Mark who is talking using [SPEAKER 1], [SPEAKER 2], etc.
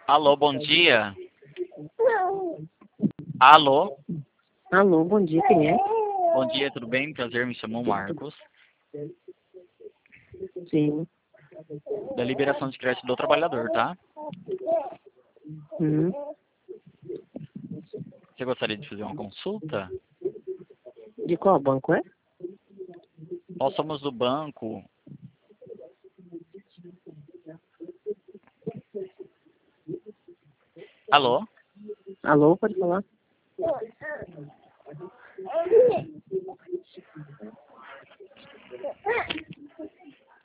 [SPEAKER 1] Alô, bom dia. Alô,
[SPEAKER 2] Alô, bom dia, quem é?
[SPEAKER 1] bom dia, tudo bem? Prazer, me chamo Marcos,
[SPEAKER 2] Sim.
[SPEAKER 1] da Liberação de Crédito do Trabalhador, tá?
[SPEAKER 2] Hum.
[SPEAKER 1] Você gostaria de fazer uma consulta?
[SPEAKER 2] De qual banco é?
[SPEAKER 1] Nós somos do banco. Alô?
[SPEAKER 2] Alô, pode falar?